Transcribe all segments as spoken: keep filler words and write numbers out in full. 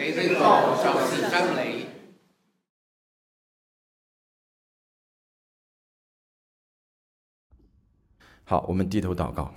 你的道就是真理。 好，我们低头祷告。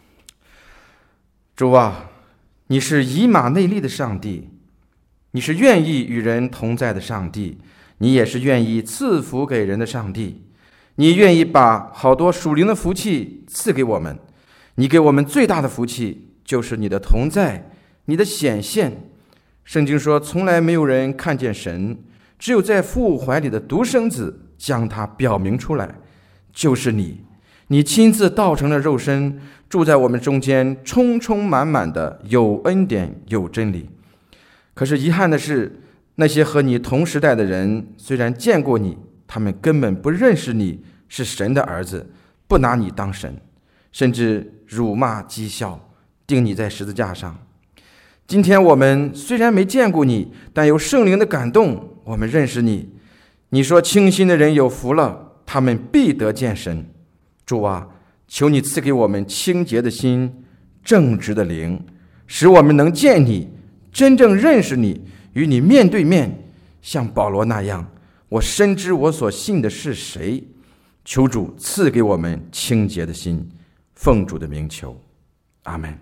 主啊，你是以马内利的上帝，你是愿意与人同在的上帝，你也是愿意赐福给人的上帝。你愿意把好多属灵的福气赐给我们，你给我们最大的福气就是你的同在，你的显现。圣经说，从来没有人看见神，只有在父怀里的独生子将他表明出来，就是你。你亲自道成了肉身，住在我们中间，充充满满的有恩典有真理。可是遗憾的是，那些和你同时代的人虽然见过你，他们根本不认识你是神的儿子，不拿你当神，甚至辱骂讥笑，钉你在十字架上。今天我们虽然没见过你，但有圣灵的感动，我们认识你。你说清心的人有福了，他们必得见神。主啊，求你赐给我们清洁的心，正直的灵，使我们能见你，真正认识你，与你面对面，像保罗那样，我深知我所信的是谁。求主赐给我们清洁的心，奉主的名求，阿们。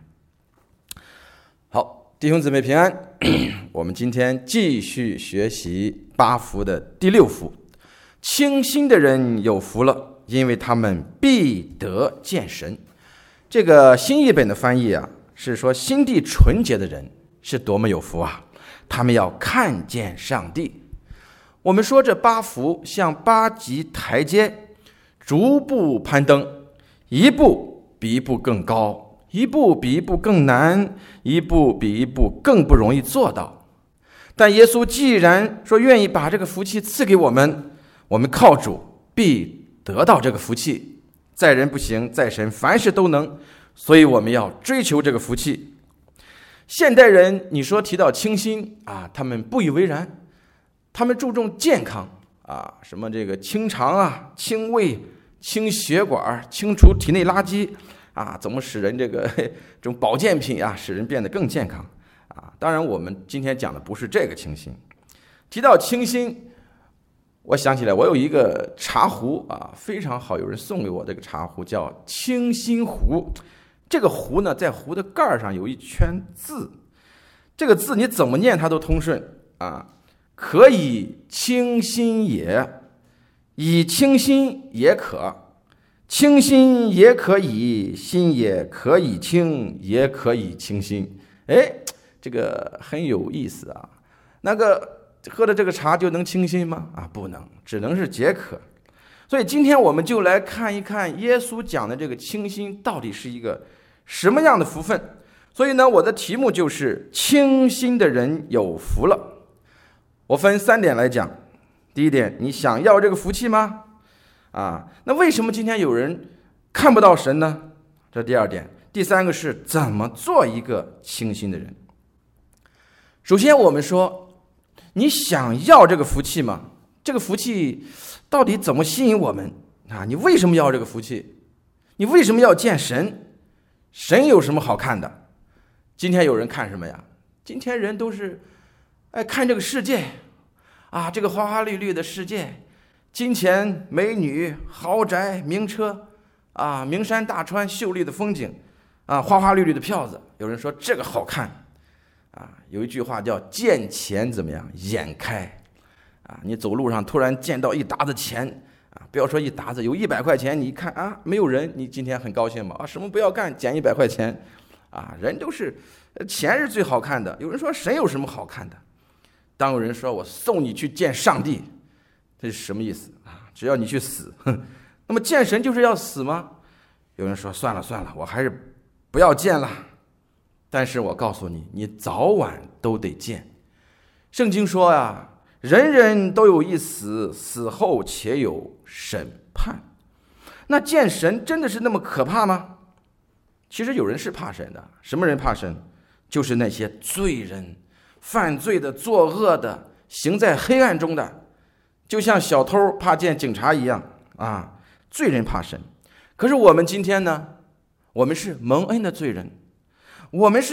好，弟兄姊妹平安。我们今天继续学习八福的第六福，清心的人有福了，因为他们必得见神。这个新译本的翻译啊，是说心地纯洁的人是多么有福啊，他们要看见上帝。我们说这八福像八级台阶，逐步攀登，一步比一步更高，一步比一步更难，一步比一步更不容易做到。但耶稣既然说愿意把这个福气赐给我们，我们靠主必得到这个福气，在人不行，在神凡事都能，所以我们要追求这个福气。现代人你说提到清心啊，他们不以为然，他们注重健康啊，什么这个清肠啊、清胃、清血管、清除体内垃圾啊，怎么使人这个这种保健品啊，使人变得更健康啊。当然我们今天讲的不是这个清心。提到清心，我想起来，我有一个茶壶啊，非常好，有人送给我这个茶壶叫清心壶。这个壶呢，在壶的盖上有一圈字，这个字你怎么念它都通顺啊。可以清心也，以清心也可，清心也可以，心也可以清，也可以清心。哎，这个很有意思啊。那个喝了这个茶就能清心吗？啊，不能，只能是解渴。所以今天我们就来看一看耶稣讲的这个清心到底是一个什么样的福分。所以呢，我的题目就是清心的人有福了。我分三点来讲。第一点，你想要这个福气吗？啊，那为什么今天有人看不到神呢？这第二点。第三个是怎么做一个清心的人。首先我们说，你想要这个福气吗？这个福气到底怎么吸引我们啊？你为什么要这个福气？你为什么要见神？神有什么好看的？今天有人看什么呀？今天人都是哎看这个世界啊，这个花花绿绿的世界，金钱、美女、豪宅、名车啊，名山大川、秀丽的风景啊，花花绿绿的票子。有人说这个好看。啊，有一句话叫见钱怎么样？眼开啊！你走路上突然见到一沓子钱啊，不要说一沓子，有一百块钱，你一看啊，没有人，你今天很高兴吗？啊，什么不要干，捡一百块钱啊！人都是钱是最好看的。有人说神有什么好看的？当有人说我送你去见上帝，这是什么意思啊？只要你去死。那么见神就是要死吗？有人说算了算了，我还是不要见了。但是我告诉你，你早晚都得见。圣经说呀，人人都有一死，死后且有审判。那见神真的是那么可怕吗？其实有人是怕神的。什么人怕神？就是那些罪人，犯罪的、作恶的，行在黑暗中的，就像小偷怕见警察一样啊。罪人怕神。可是我们今天呢，我们是蒙恩的罪人，我们是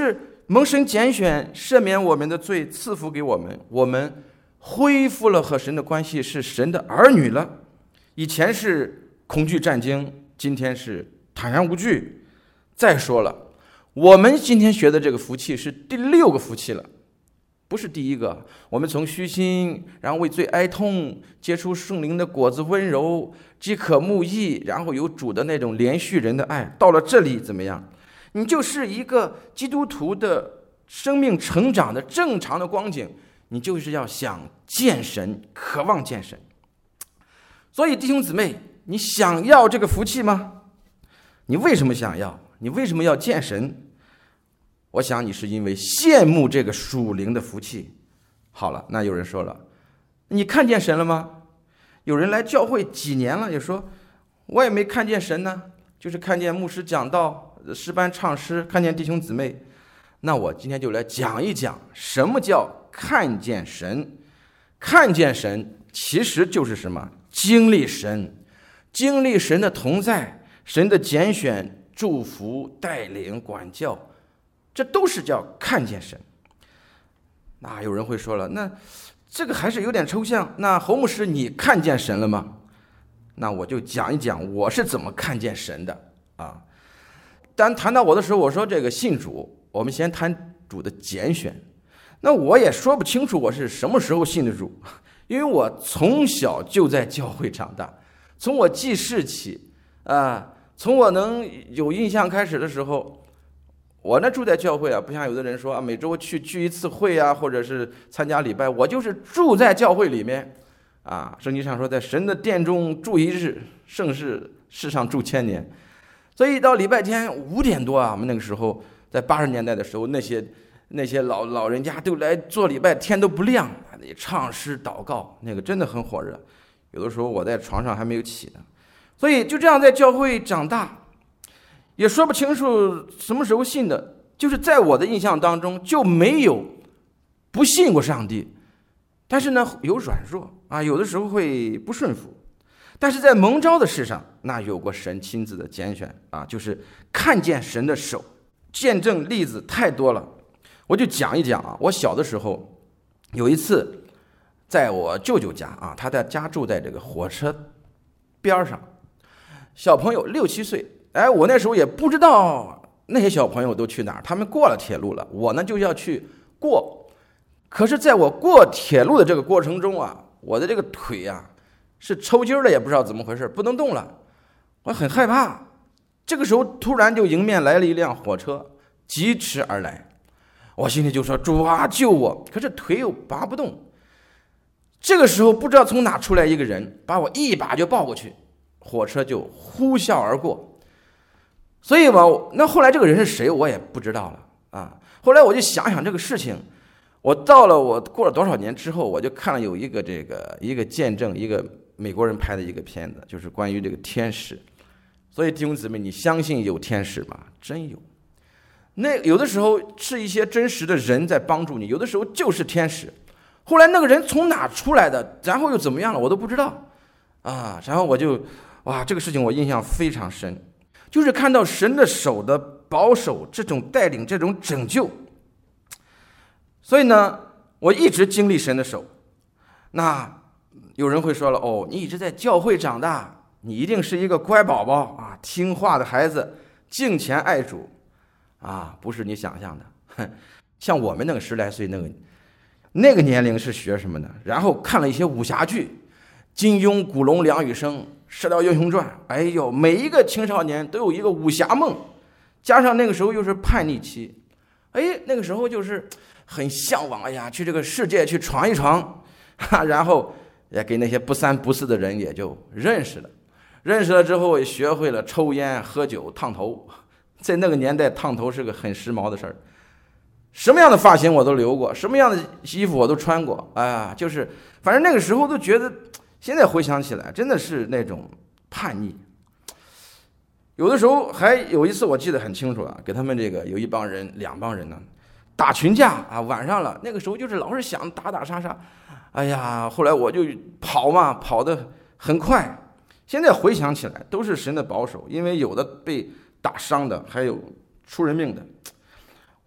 蒙神拣选，赦免我们的罪，赐福给我们，我们恢复了和神的关系，是神的儿女了。以前是恐惧战惊，今天是坦然无惧。再说了，我们今天学的这个福气是第六个福气了，不是第一个。我们从虚心，然后为罪哀痛，结出圣灵的果子，温柔，饥渴慕义，然后有主的那种连续人的爱。到了这里怎么样？你就是一个基督徒的生命成长的正常的光景，你就是要想见神，渴望见神。所以弟兄姊妹，你想要这个福气吗？你为什么想要？你为什么要见神？我想你是因为羡慕这个属灵的福气。好了，那有人说了，你看见神了吗？有人来教会几年了，也说我也没看见神呢，就是看见牧师讲道，诗班唱诗，看见弟兄姊妹。那我今天就来讲一讲什么叫看见神。看见神其实就是什么？经历神，经历神的同在，神的拣选、祝福、带领、管教，这都是叫看见神。那有人会说了，那这个还是有点抽象。那侯牧师，你看见神了吗？那我就讲一讲我是怎么看见神的啊。当谈到我的时候，我说这个信主，我们先谈主的拣选。那我也说不清楚我是什么时候信的主，因为我从小就在教会长大，从我记事起啊，从我能有印象开始的时候，我呢住在教会啊，不像有的人说啊，每周去聚一次会啊，或者是参加礼拜，我就是住在教会里面啊。圣经上说，在神的殿中住一日，胜似世上住千年。所以到礼拜天五点多啊，我们那个时候在八十年代的时候，那些那些老老人家都来做礼拜，天都不亮，得唱诗祷告，那个真的很火热。有的时候我在床上还没有起呢，所以就这样在教会长大，也说不清楚什么时候信的，就是在我的印象当中就没有不信过上帝，但是呢有软弱啊，有的时候会不顺服。但是在蒙召的事上，那有过神亲自的拣选啊，就是看见神的手，见证例子太多了。我就讲一讲啊，我小的时候有一次在我舅舅家啊，他的家住在这个火车边上，小朋友六七岁，哎，我那时候也不知道那些小朋友都去哪儿，他们过了铁路了，我呢就要去过。可是在我过铁路的这个过程中啊，我的这个腿啊是抽筋了，也不知道怎么回事，不能动了，我很害怕。这个时候突然就迎面来了一辆火车，疾驰而来，我心里就说主啊救我，可是腿又拔不动。这个时候不知道从哪出来一个人，把我一把就抱过去，火车就呼啸而过。所以吧，那后来这个人是谁我也不知道了啊。后来我就想想这个事情，我到了我过了多少年之后，我就看了有一个这个一个见证，一个美国人拍的一个片子，就是关于这个天使。所以弟兄姊妹，你相信有天使吗？真有。那有的时候是一些真实的人在帮助你，有的时候就是天使。后来那个人从哪出来的，然后又怎么样了，我都不知道啊。然后我就哇，这个事情我印象非常深，就是看到神的手的保守，这种带领，这种拯救。所以呢，我一直经历神的手。那有人会说了，哦，你一直在教会长大，你一定是一个乖宝宝啊，听话的孩子，敬虔爱主啊，不是你想象的。像我们那个十来岁那个那个年龄是学什么呢？然后看了一些武侠剧，金庸、古龙、梁羽生、射雕英雄传，哎呦，每一个青少年都有一个武侠梦，加上那个时候又是叛逆期，哎，那个时候就是很向往，哎呀，去这个世界去闯一闯，哈，然后也给那些不三不四的人也就认识了，认识了之后也学会了抽烟、喝酒、烫头。在那个年代，烫头是个很时髦的事儿，什么样的发型我都留过，什么样的衣服我都穿过，哎呀，就是反正那个时候都觉得，现在回想起来真的是那种叛逆。有的时候还有一次我记得很清楚啊，给他们这个有一帮人两帮人呢打群架啊，晚上了，那个时候就是老是想打打杀杀，哎呀，后来我就跑嘛，跑得很快。现在回想起来都是神的保守，因为有的被打伤的，还有出人命的。我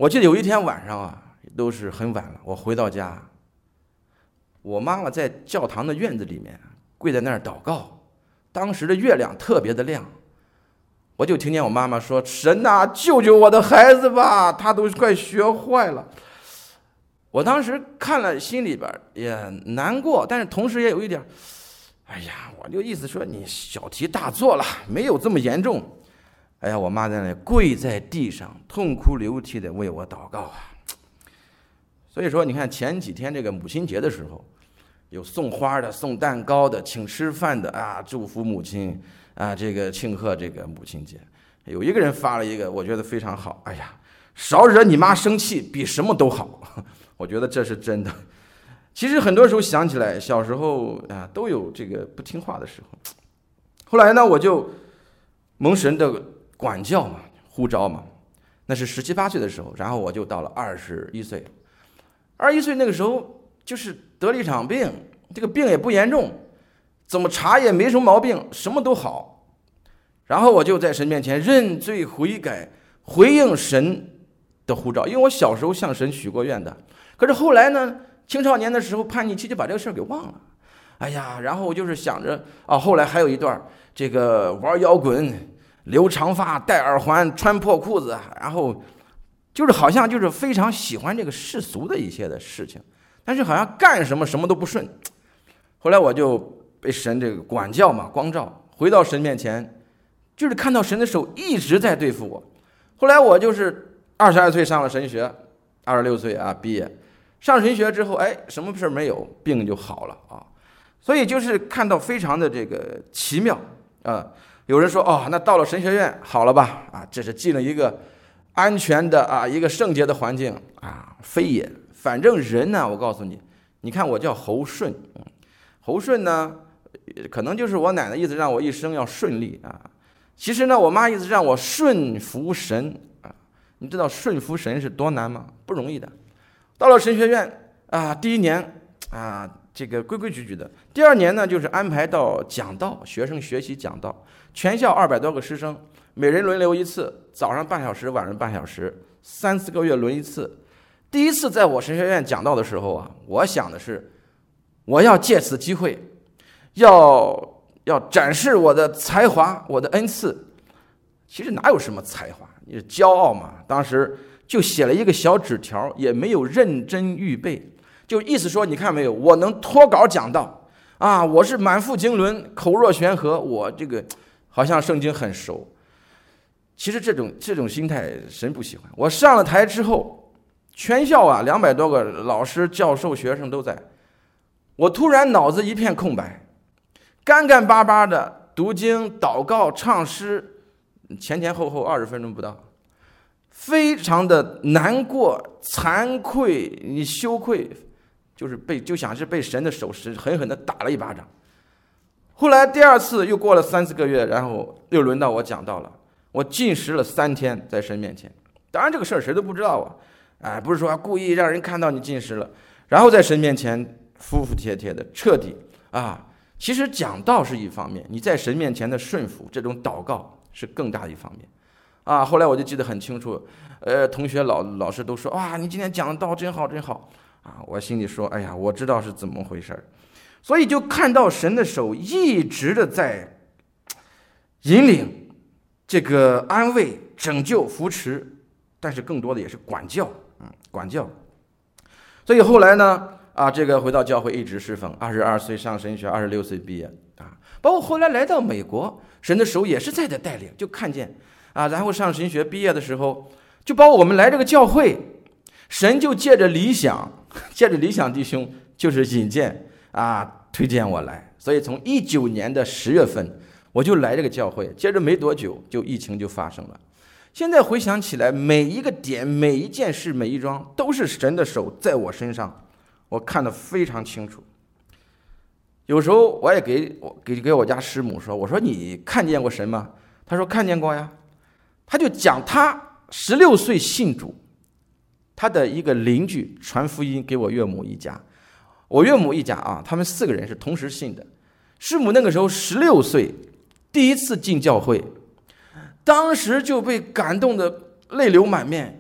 我记得有一天晚上啊，都是很晚了，我回到家，我妈妈在教堂的院子里面跪在那儿祷告，当时的月亮特别的亮，我就听见我妈妈说：“神呐，救救我的孩子吧，他都快学坏了。”我当时看了，心里边也难过，但是同时也有一点，哎呀，我就意思说你小题大做了，没有这么严重。哎呀，我妈在那跪在地上，痛哭流涕的为我祷告啊。所以说，你看前几天这个母亲节的时候，有送花的、送蛋糕的、请吃饭的啊，祝福母亲啊，这个庆贺这个母亲节。有一个人发了一个，我觉得非常好。哎呀，少惹你妈生气，比什么都好。我觉得这是真的。其实很多时候想起来，小时候啊都有这个不听话的时候。后来呢，我就蒙神的管教嘛，呼召嘛，那是十七八岁的时候，然后我就到了二十一岁。二十一岁那个时候就是得了一场病，这个病也不严重，怎么查也没什么毛病，什么都好。然后我就在神面前认罪悔改，回应神的呼召，因为我小时候向神许过愿的。可是后来呢，青少年的时候叛逆期就把这个事儿给忘了。哎呀，然后我就是想着啊，后来还有一段这个玩摇滚，留长发，戴耳环，穿破裤子，然后就是好像就是非常喜欢这个世俗的一些的事情，但是好像干什么什么都不顺。后来我就被神这个管教嘛，光照，回到神面前，就是看到神的手一直在对付我。后来我就是二十二岁上了神学，二十六岁啊毕业。上神学之后，哎，什么事没有，病就好了啊。所以就是看到非常的这个奇妙啊。有人说哦，那到了神学院好了吧？啊，这是进了一个安全的啊，一个圣洁的环境啊，非也。反正人呢，我告诉你，你看我叫侯顺，侯顺呢，可能就是我奶奶意思让我一生要顺利啊。其实呢，我妈意思让我顺服神啊。你知道顺服神是多难吗？不容易的。到了神学院啊，第一年啊，这个规规矩矩的。第二年呢，就是安排到讲道，学生学习讲道。全校二百多个师生，每人轮流一次，早上半小时，晚上半小时，三四个月轮一次。第一次在我神学院讲道的时候啊，我想的是，我要借此机会，要要展示我的才华，我的恩赐。其实哪有什么才华，你是骄傲嘛。当时就写了一个小纸条，也没有认真预备，就意思说，你看没有，我能脱稿讲道啊，我是满腹经纶，口若悬河，我这个好像圣经很熟。其实这种这种心态神不喜欢。我上了台之后，全校啊两百多个老师、教授、学生都在，我突然脑子一片空白，干干巴巴的读经、祷告、唱诗，前前后后二十分钟不到。非常的难过、惭愧，你羞愧，就是被就想是被神的手是狠狠的打了一巴掌。后来第二次又过了三四个月，然后又轮到我讲道了。我禁食了三天在神面前，当然这个事儿谁都不知道啊，哎，不是说故意让人看到你禁食了，然后在神面前服服帖帖的彻底啊。其实讲道是一方面，你在神面前的顺服，这种祷告是更大的一方面。啊，后来我就记得很清楚，呃，同学老老师都说，哇，你今天讲道真好真好啊！我心里说，哎呀，我知道是怎么回事儿，所以就看到神的手一直的在引领、这个安慰、拯救、扶持，但是更多的也是管教，嗯，管教。所以后来呢，啊，这个回到教会一直侍奉，二十二岁上神学，二十六岁毕业啊，包括后来来到美国，神的手也是在这带领，就看见。啊，然后上神学毕业的时候，就包括我们来这个教会，神就借着理想，借着理想弟兄，就是引荐啊，推荐我来。所以从一九年的十月份，我就来这个教会，接着没多久，就疫情就发生了。现在回想起来，每一个点、每一件事、每一桩，都是神的手在我身上，我看得非常清楚。有时候我也给我给给我家师母说，我说你看见过神吗？他说看见过呀。他就讲他十六岁信主，他的一个邻居传福音给我岳母一家，我岳母一家啊，他们四个人是同时信的。师母那个时候十六岁，第一次进教会，当时就被感动的泪流满面，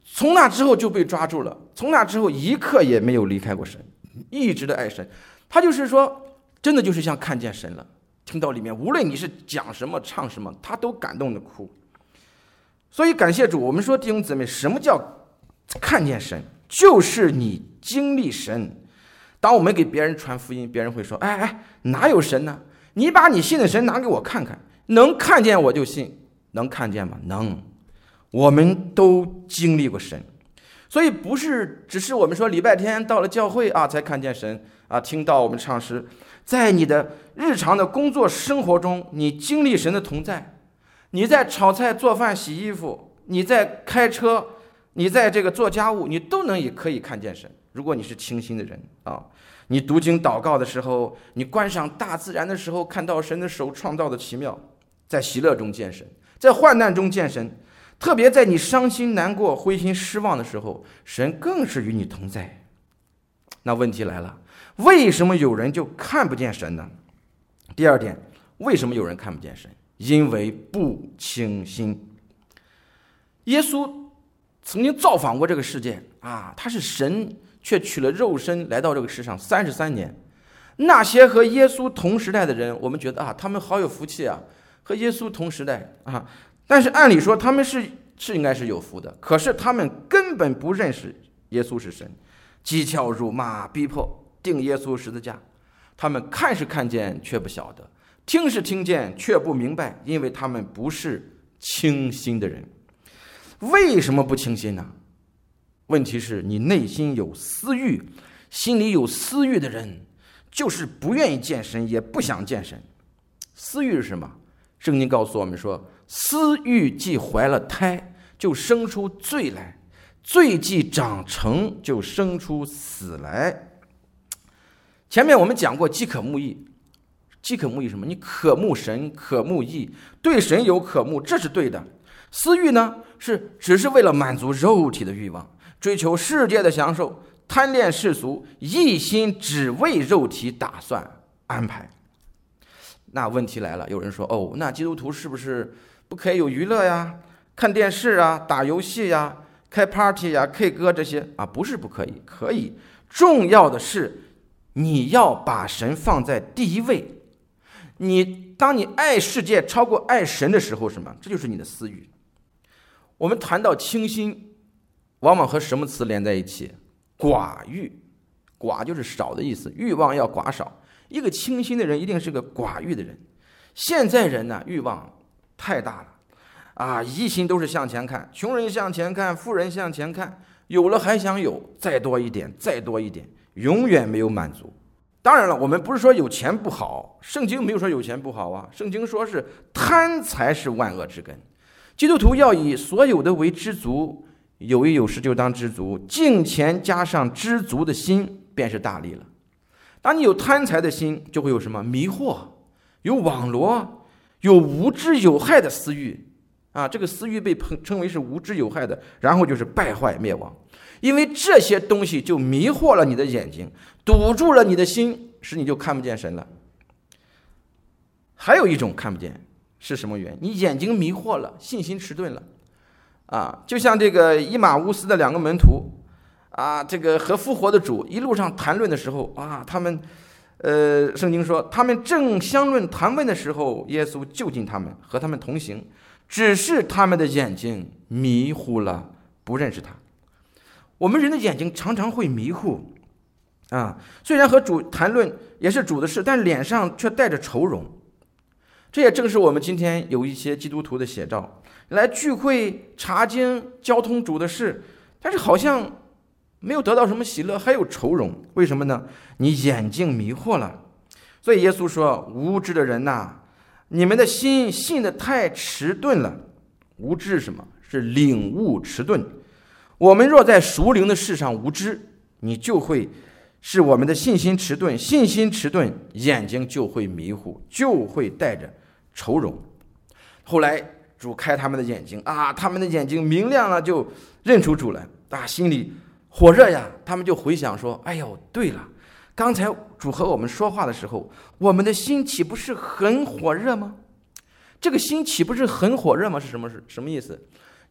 从那之后就被抓住了，从那之后一刻也没有离开过神，一直的爱神。他就是说，真的就是像看见神了。听到里面，无论你是讲什么、唱什么，他都感动的哭。所以感谢主，我们说弟兄姊妹，什么叫看见神？就是你经历神。当我们给别人传福音，别人会说：“哎哎，哪有神呢？你把你信的神拿给我看看，能看见我就信。能看见吗？能。我们都经历过神，所以不是只是我们说礼拜天到了教会啊才看见神啊，听到我们唱诗，在你的日常的工作生活中，你经历神的同在。你在炒菜、做饭、洗衣服，你在开车，你在这个做家务，你都能也可以看见神。如果你是清心的人啊，你读经祷告的时候，你观赏大自然的时候，看到神的手创造的奇妙，在喜乐中见神，在患难中见神。特别在你伤心难过、灰心失望的时候，神更是与你同在。那问题来了，为什么有人就看不见神呢？第二点，为什么有人看不见神？因为不清心。耶稣曾经造访过这个世界啊，他是神，却取了肉身来到这个世上三十三年。那些和耶稣同时代的人，我们觉得啊，他们好有福气啊，和耶稣同时代啊。但是按理说他们是是应该是有福的，可是他们根本不认识耶稣是神，讥诮辱骂逼迫，钉耶稣十字架。他们看是看见却不晓得，听是听见却不明白，因为他们不是清心的人。为什么不清心呢？问题是你内心有私欲，心里有私欲的人就是不愿意见神，也不想见神。私欲是什么？圣经告诉我们说，私欲既怀了胎，就生出罪来；罪既长成，就生出死来。前面我们讲过饥渴慕义，饥渴慕义什么？你渴慕神，渴慕义，对神有渴慕，这是对的。私欲呢，是只是为了满足肉体的欲望，追求世界的享受，贪恋世俗，一心只为肉体打算安排。那问题来了，有人说，哦，那基督徒是不是不可以有娱乐呀，看电视啊，打游戏呀，开 party 呀， K 歌这些啊？不是不可以，可以。重要的是你要把神放在第一位。你当你爱世界超过爱神的时候，什么？这就是你的私欲。我们谈到清心，往往和什么词连在一起？寡欲。寡就是少的意思，欲望要寡少。一个清心的人一定是个寡欲的人。现在人呢，欲望太大了啊，一心都是向前看，穷人向前看，富人向前看，有了还想有，再多一点，再多一点，永远没有满足。当然了，我们不是说有钱不好，圣经没有说有钱不好啊，圣经说是贪财是万恶之根。基督徒要以所有的为知足，有一有时就当知足，敬钱加上知足的心，便是大利了。当你有贪财的心，就会有什么迷惑，有网罗，有无知有害的私欲啊！这个私欲被称为是无知有害的，然后就是败坏灭亡。因为这些东西就迷惑了你的眼睛，堵住了你的心，使你就看不见神了。还有一种看不见是什么原因？你眼睛迷惑了，信心迟钝了啊！就像这个以马乌斯的两个门徒啊，这个和复活的主一路上谈论的时候啊，他们，呃，圣经说他们正相论谈问的时候，耶稣就近他们，和他们同行，只是他们的眼睛迷糊了，不认识他。我们人的眼睛常常会迷糊啊，虽然和主谈论也是主的事，但脸上却带着愁容。这也正是我们今天有一些基督徒的写照，来聚会查经交通主的事，但是好像没有得到什么喜乐，还有愁容。为什么呢？你眼睛迷惑了。所以耶稣说，无知的人呐，你们的心信得太迟钝了。无知是什么？是领悟迟钝。我们若在属灵的事上无知，你就会是我们的信心迟钝，信心迟钝，眼睛就会迷糊，就会带着愁容。后来主开他们的眼睛啊，他们的眼睛明亮了，就认出主来啊，心里火热呀。他们就回想说，哎呦，对了，刚才主和我们说话的时候，我们的心岂不是很火热吗？这个心岂不是很火热吗？是什么什么意思？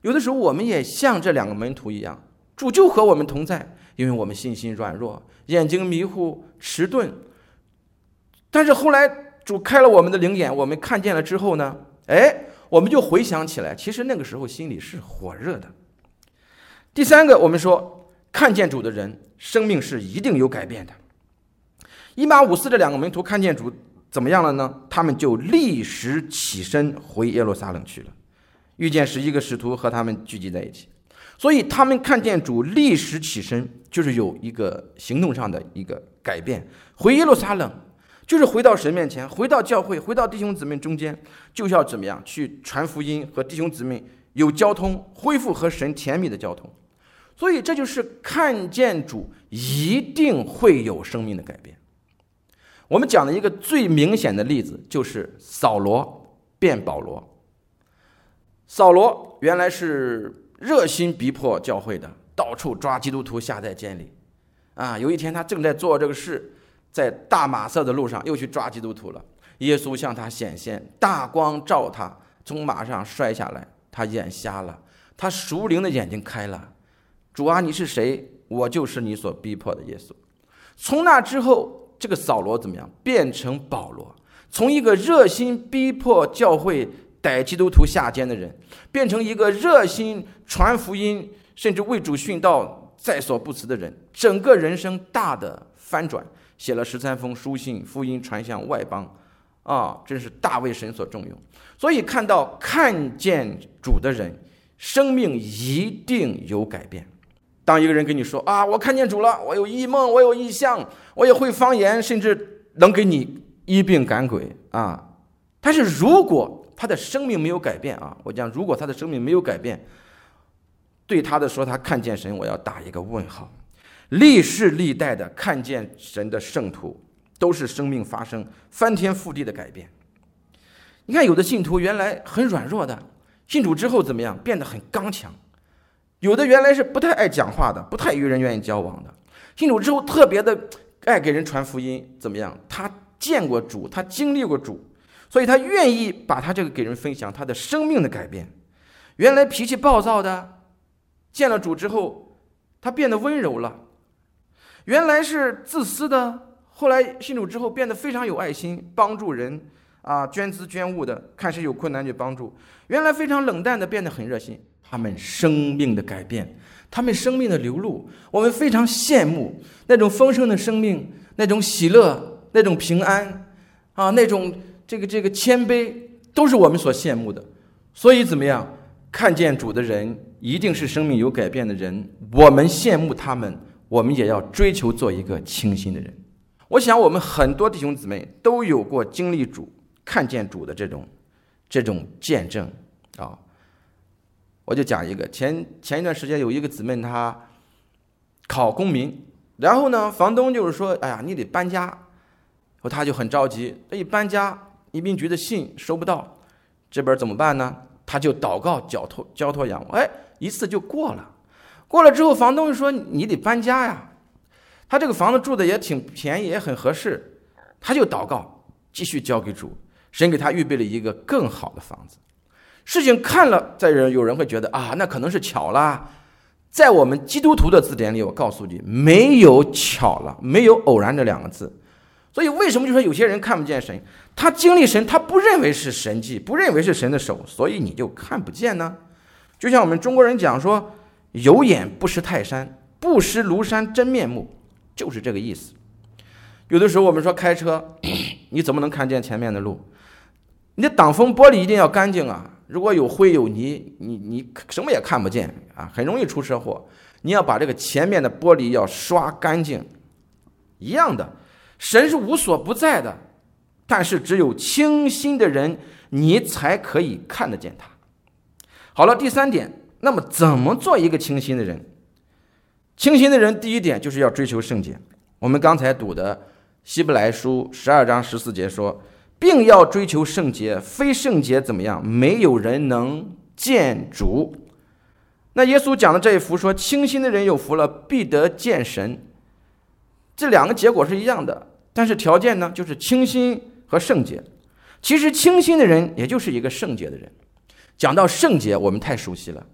有的时候我们也像这两个门徒一样，主就和我们同在，因为我们信心软弱，眼睛迷糊迟钝。但是后来主开了我们的灵眼，我们看见了之后呢，哎，我们就回想起来，其实那个时候心里是火热的。第三个，我们说看见主的人生命是一定有改变的。以马五斯这两个门徒看见主怎么样了呢？他们就立时起身回耶路撒冷去了，遇见十一个使徒和他们聚集在一起。所以他们看见主立时起身，就是有一个行动上的一个改变。回耶路撒冷就是回到神面前，回到教会，回到弟兄姊妹中间，就是要怎么样去传福音，和弟兄姊妹有交通，恢复和神甜蜜的交通。所以这就是看见主一定会有生命的改变。我们讲的一个最明显的例子就是扫罗变保罗。扫罗原来是热心逼迫教会的，到处抓基督徒下在监里啊。有一天他正在做这个事，在大马色的路上又去抓基督徒了。耶稣向他显现，大光照他，从马上摔下来，他眼瞎了，他属灵的眼睛开了。主啊，你是谁？我就是你所逼迫的耶稣。从那之后，这个扫罗怎么样？变成保罗，从一个热心逼迫教会逮基督徒下监的人，变成一个热心传福音，甚至为主殉道在所不辞的人，整个人生大的翻转，写了十三封书信，福音传向外邦啊，真是大为神所重用。所以看到看见主的人，生命一定有改变。当一个人跟你说啊，我看见主了，我有异梦，我有异象，我也会方言，甚至能给你医病赶鬼啊，但是如果他的生命没有改变啊，我讲如果他的生命没有改变，对他的说他看见神，我要打一个问号。历世历代的看见神的圣徒，都是生命发生翻天覆地的改变。你看有的信徒原来很软弱的，信主之后怎么样？变得很刚强。有的原来是不太爱讲话的，不太与人愿意交往的，信主之后特别的爱给人传福音，怎么样？他见过主，他经历过主，所以他愿意把他这个给人分享他的生命的改变。原来脾气暴躁的，见了主之后他变得温柔了。原来是自私的，后来信主之后变得非常有爱心，帮助人啊，捐资捐物的，看谁有困难就帮助。原来非常冷淡的，变得很热心。他们生命的改变，他们生命的流露，我们非常羡慕那种丰盛的生命，那种喜乐，那种平安啊，那种这个这个谦卑，都是我们所羡慕的。所以怎么样？看见主的人一定是生命有改变的人，我们羡慕他们，我们也要追求做一个清心的人。我想我们很多弟兄姊妹都有过经历主、看见主的这种这种见证啊。我就讲一个，前前一段时间有一个姊妹她考公民，然后呢房东就是说，哎呀你得搬家，她就很着急，一搬家移民局的信收不到，这边怎么办呢？她就祷告交托交托仰望，哎，一次就过了。过了之后房东就说你得搬家呀，他这个房子住的也挺便宜，也很合适，他就祷告继续交给主，神给他预备了一个更好的房子。事情看了，在人有人会觉得啊，那可能是巧啦。在我们基督徒的字典里，我告诉你，没有巧了，没有偶然这两个字。所以为什么就说有些人看不见神？他经历神，他不认为是神迹，不认为是神的手，所以你就看不见呢。就像我们中国人讲说，有眼不识泰山，不识庐山真面目，就是这个意思。有的时候我们说开车，你怎么能看见前面的路？你的挡风玻璃一定要干净啊！如果有灰有泥，你你什么也看不见啊，很容易出车祸。你要把这个前面的玻璃要刷干净。一样的，神是无所不在的，但是只有清心的人，你才可以看得见他。好了，第三点，那么怎么做一个清心的人？清心的人第一点就是要追求圣洁。我们刚才读的希伯来书十二章十四节说，并要追求圣洁，非圣洁怎么样？没有人能见主。那耶稣讲的这一幅说，清心的人有福了，必得见神。这两个结果是一样的，但是条件呢，就是清心和圣洁。其实清心的人也就是一个圣洁的人。讲到圣洁，我们太熟悉了。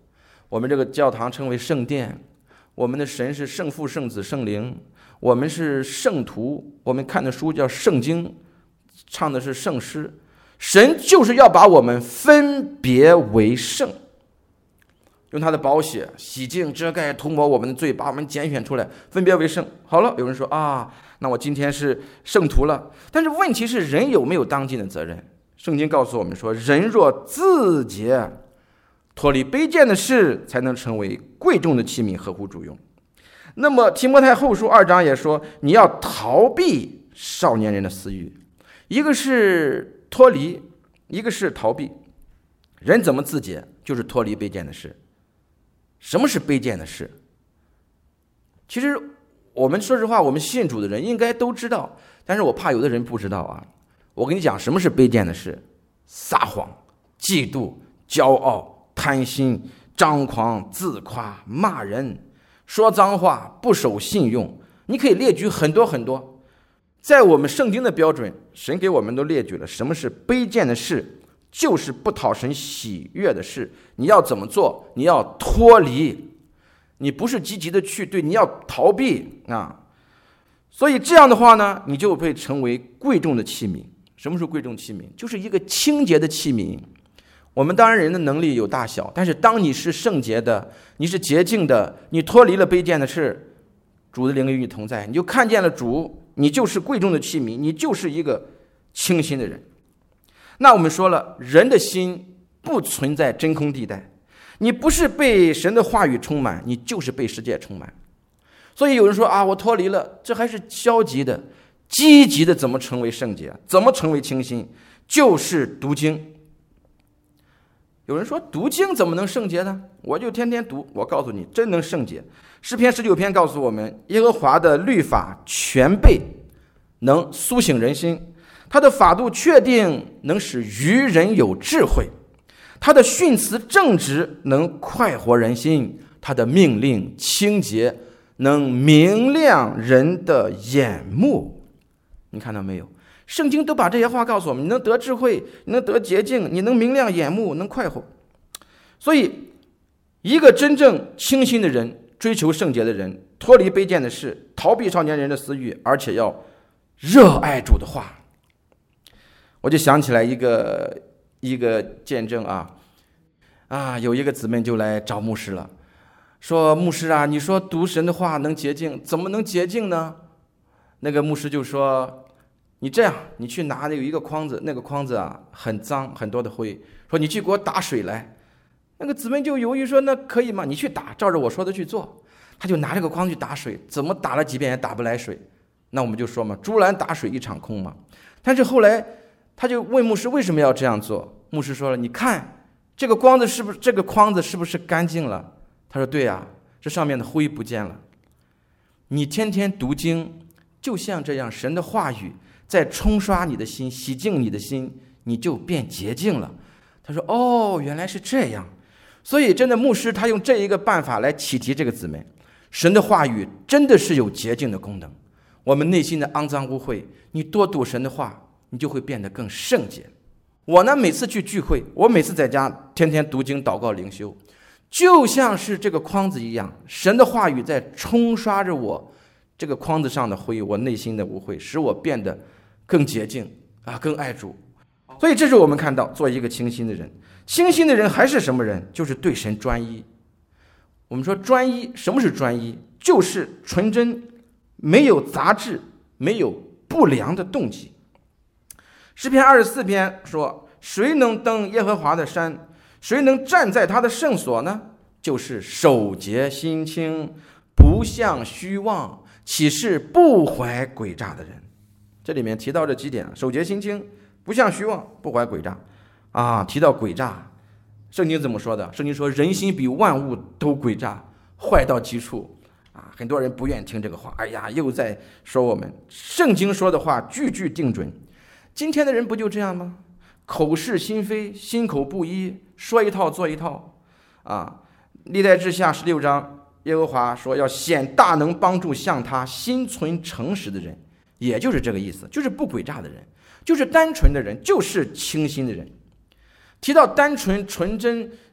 我们这个教堂称为圣殿，我们的神是圣父、圣子、圣灵，我们是圣徒，我们看的书叫圣经，唱的是圣诗。神就是要把我们分别为圣，用他的宝血洗净、遮盖、涂抹我们的罪，把我们拣选出来，分别为圣。好了，有人说啊，那我今天是圣徒了。但是问题是，人有没有当尽的责任？圣经告诉我们说，人若自洁，脱离卑贱的事，才能成为贵重的器皿，合乎主用。那么提摩太后书二章也说，你要逃避少年人的私欲，一个是脱离，一个是逃避。人怎么自洁？就是脱离卑贱的事。什么是卑贱的事？其实我们说实话，我们信主的人应该都知道，但是我怕有的人不知道啊。我跟你讲，什么是卑贱的事？撒谎、嫉妒、骄傲、贪心、张狂、自夸、骂人、说脏话、不守信用，你可以列举很多很多。在我们圣经的标准，神给我们都列举了什么是卑贱的事，就是不讨神喜悦的事。你要怎么做？你要脱离，你不是积极的去对，你要逃避啊。所以这样的话呢，你就会成为贵重的器皿。什么是贵重器皿？就是一个清洁的器皿。我们当然人的能力有大小，但是当你是圣洁的，你是洁净的，你脱离了卑贱的事，主的灵与你同在，你就看见了主，你就是贵重的器皿，你就是一个清心的人。那我们说了，人的心不存在真空地带，你不是被神的话语充满，你就是被世界充满。所以有人说啊，我脱离了，这还是消极的。积极的怎么成为圣洁？怎么成为清心？就是读经。有人说读经怎么能圣洁呢？我就天天读，我告诉你，真能圣洁。诗篇十九篇告诉我们，耶和华的律法全备，能苏醒人心，他的法度确定，能使愚人有智慧，他的训词正直，能快活人心，他的命令清洁，能明亮人的眼目。你看到没有？圣经都把这些话告诉我们，你能得智慧，你能得洁净，你能明亮眼目，能快活。所以一个真正清心的人，追求圣洁的人，脱离卑贱的事，逃避少年人的私欲，而且要热爱主的话。我就想起来一个一个见证啊啊，有一个姊妹就来找牧师了，说牧师啊，你说读神的话能洁净，怎么能洁净呢？那个牧师就说，你这样，你去拿那有一个筐子，那个筐子啊很脏，很多的灰，说你去给我打水来。那个姊妹就犹豫说，那可以吗？你去打，照着我说的去做。他就拿这个筐去打水，怎么打了几遍也打不来水。那我们就说嘛，竹篮打水一场空嘛。但是后来他就问牧师为什么要这样做。牧师说了，你看这个筐子是不是这个筐子是不是干净了？他说对呀、啊，这上面的灰不见了。你天天读经，就像这样，神的话语在冲刷你的心，洗净你的心，你就变洁净了。他说哦，原来是这样。所以真的牧师他用这一个办法来启迪这个姊妹，神的话语真的是有洁净的功能。我们内心的肮脏污秽，你多读神的话，你就会变得更圣洁。我呢，每次去聚会，我每次在家天天读经祷告灵修，就像是这个筐子一样，神的话语在冲刷着我这个筐子上的灰，我内心的污秽，使我变得更洁净啊，更爱主。所以这是我们看到做一个清心的人。清心的人还是什么人？就是对神专一。我们说专一，什么是专一？就是纯真，没有杂质，没有不良的动机。诗篇二十四篇说，谁能登耶和华的山？谁能站在他的圣所呢？就是手洁心清，不向虚妄，岂是不怀诡诈的人。这里面提到这几点，手洁心清，不向虚妄，不怀诡诈啊。提到诡诈，圣经怎么说的？圣经说人心比万物都诡诈，坏到极处啊。很多人不愿意听这个话，哎呀，又在说我们。圣经说的话句句定准。今天的人不就这样吗？口是心非，心口不一，说一套做一套啊。历代志下十六章，耶和华说要显大能，帮助向他心存诚实的人，也就是这个意思，就是不诡诈的人，就是单纯的人，就是清心的人。提到单纯纯真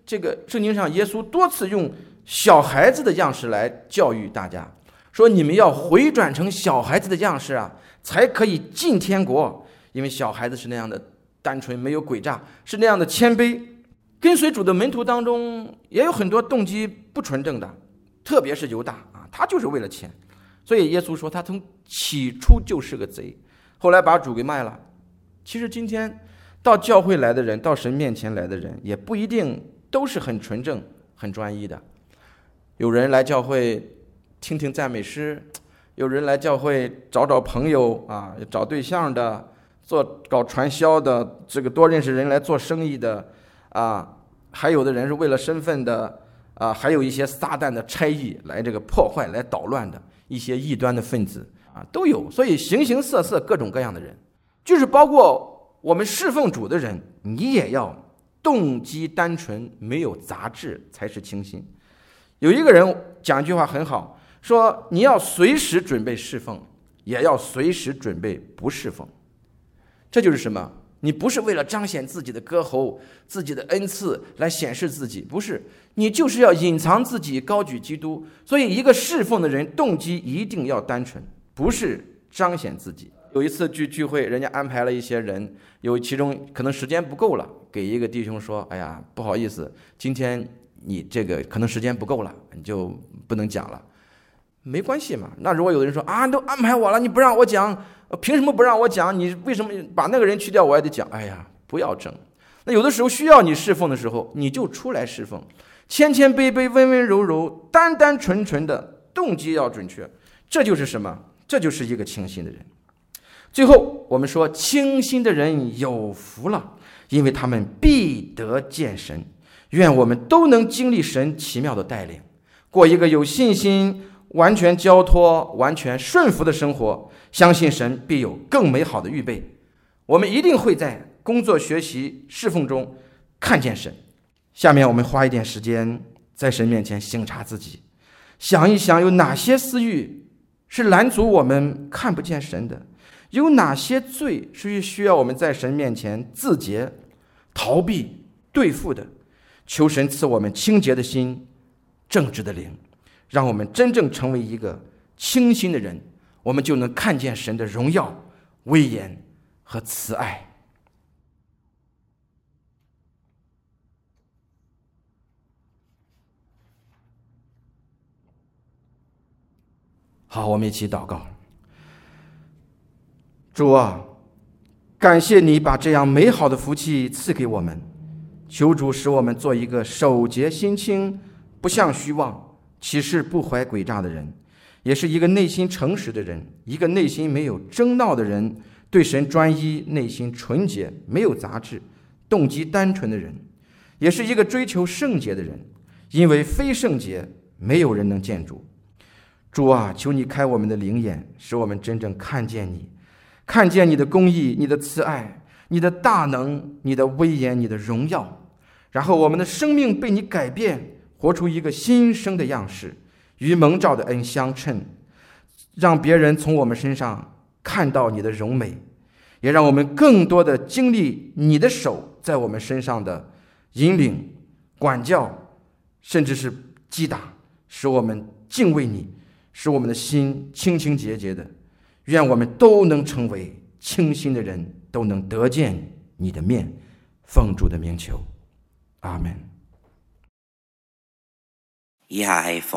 这个圣经上耶稣多次用小孩子的样式来教育大家，说你们要回转成小孩子的样式啊，才可以进天国。因为小孩子是那样的单纯，没有诡诈，是那样的谦卑。跟随主的门徒当中也有很多动机不纯正的，特别是犹大啊，他就是为了钱。所以耶稣说他从起初就是个贼，后来把主给卖了。其实今天到教会来的人，到神面前来的人，也不一定都是很纯正很专一的。有人来教会听听赞美诗，有人来教会找找朋友啊，找对象的，做搞传销的，这个多认识人来做生意的啊，还有的人是为了身份的啊，还有一些撒旦的差役来这个破坏来捣乱的一些异端的分子啊，都有。所以形形色色各种各样的人，就是包括我们侍奉主的人，你也要动机单纯，没有杂质才是清心。有一个人讲一句话很好，说你要随时准备侍奉，也要随时准备不侍奉。这就是什么？你不是为了彰显自己的歌喉、自己的恩赐来显示自己，不是，你就是要隐藏自己，高举基督。所以一个侍奉的人动机一定要单纯，不是彰显自己。有一次聚聚会，人家安排了一些人，有其中可能时间不够了，给一个弟兄说，哎呀，不好意思，今天你这个可能时间不够了，你就不能讲了。没关系嘛，那如果有的人说啊，都安排我了，你不让我讲，凭什么不让我讲？你为什么把那个人去掉，我也得讲？哎呀，不要争。那有的时候需要你侍奉的时候，你就出来侍奉，谦谦卑卑，温温柔柔，单单纯纯的，动机要准确。这就是什么？这就是一个清心的人。最后我们说，清心的人有福了，因为他们必得见神。愿我们都能经历神奇妙的带领，过一个有信心、完全交托、完全顺服的生活，相信神必有更美好的预备。我们一定会在工作、学习、侍奉中看见神。下面我们花一点时间在神面前省察自己，想一想有哪些私欲是拦阻我们看不见神的，有哪些罪是需要我们在神面前自洁、逃避、对付的。求神赐我们清洁的心、正直的灵，让我们真正成为一个清心的人，我们就能看见神的荣耀、威严和慈爱。好，我们一起祷告。主啊，感谢你把这样美好的福气赐给我们，求主使我们做一个守节心清、不向虚妄、起誓不怀诡诈的人，也是一个内心诚实的人，一个内心没有争闹的人，对神专一、内心纯洁、没有杂质、动机单纯的人，也是一个追求圣洁的人，因为非圣洁没有人能见主。主啊，求你开我们的灵眼，使我们真正看见你，看见你的公义、你的慈爱、你的大能、你的威严、你的荣耀，然后我们的生命被你改变，活出一个新生的样式，与蒙召的恩相称，让别人从我们身上看到你的荣美，也让我们更多的经历你的手在我们身上的引领、管教，甚至是击打，使我们敬畏你，使我们的心清清洁洁的。愿我们都能成为清心的人，都能得见你的面。奉主的名求，阿们。 以下係